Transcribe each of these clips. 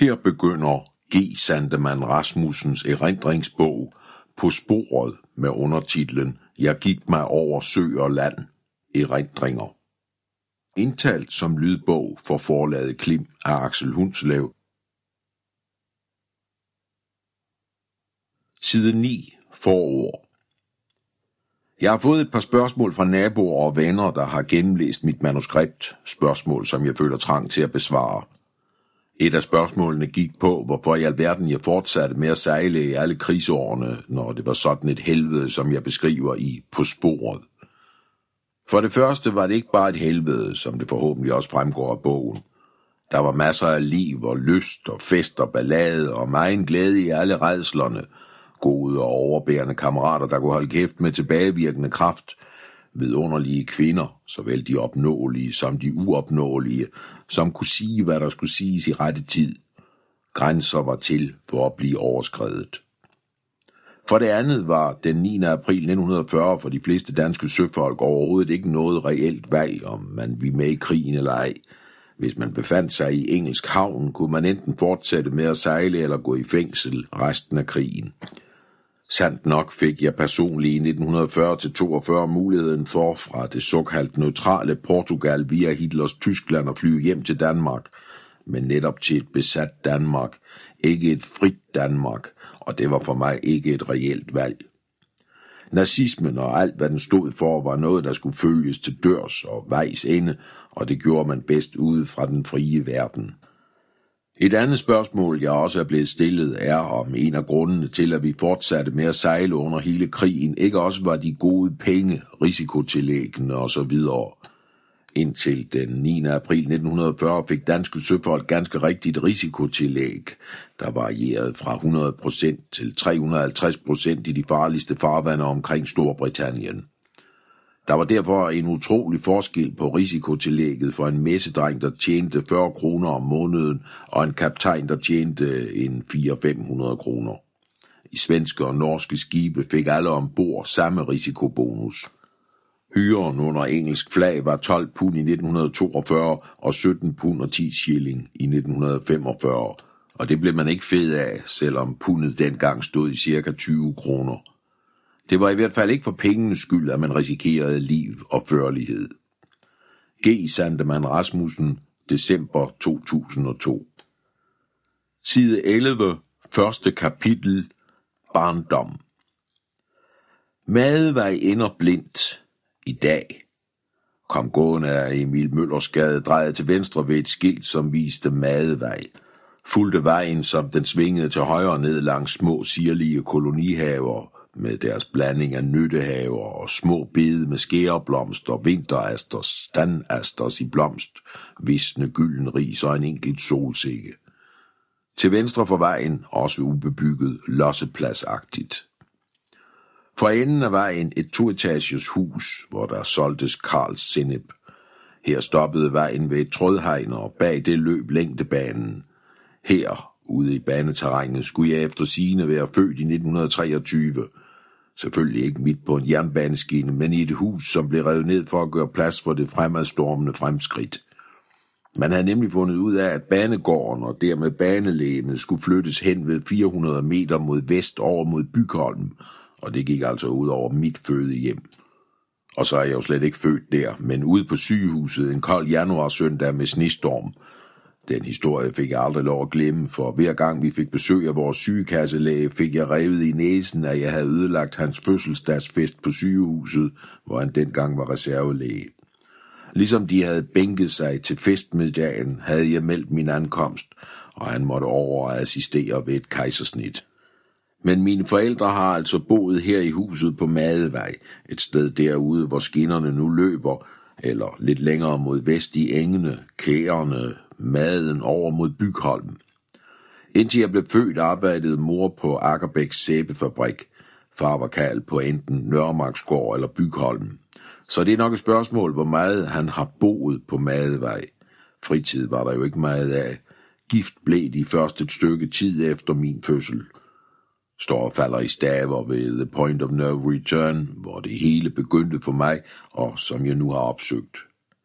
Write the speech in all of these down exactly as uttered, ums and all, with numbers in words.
Her begynder G. Sandemann Rasmussens erindringsbog På sporet med undertitlen Jeg gik mig over sø og land. Erindringer. Indtalt som lydbog for forlaget Klim af Aksel Hundslev. Side ni. Forord. Jeg har fået et par spørgsmål fra naboer og venner, der har gennemlæst mit manuskript. Spørgsmål, som jeg føler trang til at besvare. Et af spørgsmålene gik på, hvorfor i alverden jeg fortsatte med at sejle i alle krigsårene, når det var sådan et helvede, som jeg beskriver i På sporet. For det første var det ikke bare et helvede, som det forhåbentlig også fremgår af bogen. Der var masser af liv og lyst og fest og ballade og megen glæde i alle rædslerne. Gode og overbærende kammerater, der kunne holde kæft med tilbagevirkende kraft. Vidunderlige kvinder, såvel de opnåelige som de uopnåelige, som kunne sige, hvad der skulle siges i rette tid. Grænser var til for at blive overskredet. For det andet var den niende april nitten fyrre for de fleste danske søfolk overhovedet ikke noget reelt valg, om man ville med i krigen eller ej. Hvis man befandt sig i engelsk havn, kunne man enten fortsætte med at sejle eller gå i fængsel resten af krigen. Sandt nok fik jeg personligt i nitten fyrre til toogfyrre muligheden for fra det såkaldt neutrale Portugal via Hitlers Tyskland at flyve hjem til Danmark, men netop til et besat Danmark, ikke et frit Danmark, og det var for mig ikke et reelt valg. Nazismen og alt, hvad den stod for, var noget, der skulle følges til dørs og vejs ende, og det gjorde man bedst ude fra den frie verden. Et andet spørgsmål, jeg også er blevet stillet, er om en af grundene til, at vi fortsatte med at sejle under hele krigen, ikke også var de gode penge, risikotillæggene osv. Indtil den niende april nitten fyrre fik danske søfolk ganske rigtigt risikotillæg, der varierede fra hundrede procent til tre hundrede og halvtreds procent i de farligste farvande omkring Storbritannien. Der var derfor en utrolig forskel på risikotillægget for en messedreng, der tjente fyrre kroner om måneden, og en kaptajn, der tjente en fire til fem hundrede kroner. I svenske og norske skibe fik alle ombord samme risikobonus. Hyren under engelsk flag var tolv pund i nitten toogfyrre og sytten pund og ti shilling i nitten femogfyrre, og det blev man ikke fed af, selvom pundet dengang stod i cirka tyve kroner. Det var i hvert fald ikke for pengenes skyld, at man risikerede liv og førlighed. G. Sandemann Rasmussen, december to tusind og to. Side elleve, første kapitel, barndom. Madevej ender blindt. I dag kom gående af Emil Møllersgade drejet til venstre ved et skilt, som viste Madevej. Fulgte vejen, som den svingede til højre ned langs små sirlige kolonihaver med deres blanding af nyttehaver og små bede med skæreblomster, vinterasters, standasters i blomst, visne gylden ris og en enkelt solsikke. Til venstre for vejen, også ubebygget, lossepladsagtigt. For enden af vejen et toetages hus, hvor der solgtes Karls sennep. Her stoppede vejen ved et trådhegn, og bag det løb længdebanen. Her, ude i baneterrænet, skulle jeg efter sigende være født i nitten treogtyve. Selvfølgelig ikke midt på en jernbaneskinne, men i et hus, som blev revet ned for at gøre plads for det fremadstormende fremskridt. Man havde nemlig fundet ud af, at banegården og dermed banelægemet skulle flyttes hen ved fire hundrede meter mod vest over mod Bygholm, og det gik altså ud over mit fødehjem. Og så er jeg jo slet ikke født der, men ude på sygehuset en kold januarsøndag med snestorm. Den historie fik jeg aldrig lov at glemme, for hver gang vi fik besøg af vores sygekasselæge, fik jeg revet i næsen, at jeg havde ødelagt hans fødselsdagsfest på sygehuset, hvor han dengang var reservelæge. Ligesom de havde bænket sig til festmiddagen, havde jeg meldt min ankomst, og han måtte over og assistere ved et kejsersnit. Men mine forældre har altså boet her i huset på Madevej, et sted derude, hvor skinnerne nu løber, eller lidt længere mod vest i engene, kærerne, maden over mod Bygholm. Indtil jeg blev født, arbejdede mor på Akerbæks sæbefabrik. Far var Karl på enten Nørremarksgård eller Bygholm. Så det er nok et spørgsmål, hvor meget han har boet på Madevej. Fritid var der jo ikke meget af. Gift blev de først et stykke tid efter min fødsel. Står og falder i staver ved The Point of No Return, hvor det hele begyndte for mig, og som jeg nu har opsøgt.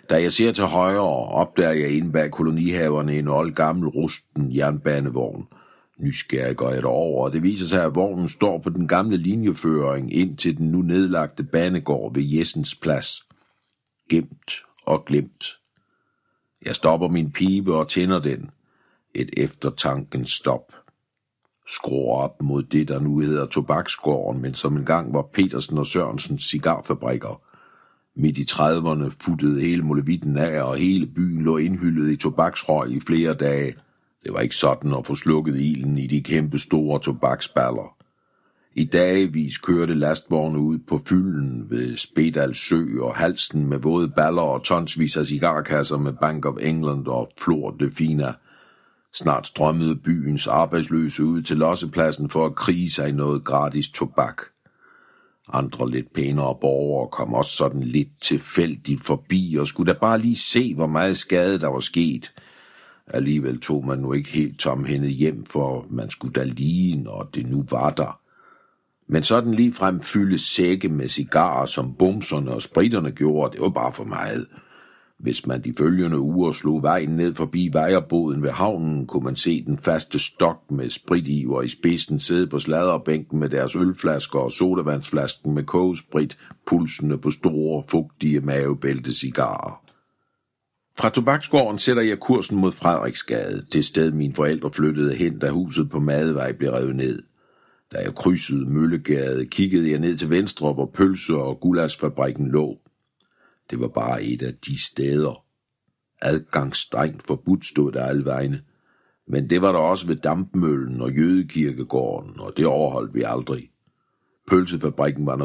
Da jeg ser til højre, opdager jeg inde bag kolonihaverne en old gammel rusten jernbanevogn. Nysgerrig går jeg derover, og det viser sig, at vognen står på den gamle linjeføring ind til den nu nedlagte banegård ved Jessens Plads. Gemt og glemt. Jeg stopper min pibe og tænder den. Et eftertankens stop. Skruer op mod det, der nu hedder Tobaksgården, men som engang var Petersen og Sørensens cigarfabrikker. Midt i trediverne futtede hele molevitten af, og hele byen lå indhyllet i tobaksrøg i flere dage. Det var ikke sådan at få slukket ilden i de kæmpe store tobaksballer. I dagevis kørte lastvogne ud på fylden ved Spedal Sø og Halsten med våde baller og tonsvis af cigarkasser med Bank of England og Flor de Fina. Snart strømmede byens arbejdsløse ud til lossepladsen for at krige sig noget gratis tobak. Andre lidt pænere borgere kom også sådan lidt tilfældigt forbi og skulle da bare lige se, hvor meget skade der var sket. Alligevel tog man nu ikke helt tomhændet hjem, for man skulle da lige, når det nu var der. Men sådan ligefrem fylde sække med cigarer, som bumserne og spritterne gjorde, det var bare for meget. Hvis man de følgende uger slog vejen ned forbi vejerboden ved havnen, kunne man se den faste stok med spritiver i spidsen sidde på sladderbænken med deres ølflasker og sodavandsflasken med kogesprit, pulsende på store, fugtige mavebæltecigarer. Fra Tobaksgården sætter jeg kursen mod Frederiksgade, det sted mine forældre flyttede hen, da huset på Madevej blev revet ned. Da jeg krydsede Møllegade, kiggede jeg ned til venstre, hvor pølse- og gulasfabrikken lå. Det var bare et af de steder. Adgangsstrengt forbudt stod der alle vegne. Men det var der også ved Dampmøllen og Jødekirkegården, og det overholdt vi aldrig. Pølsefabrikken var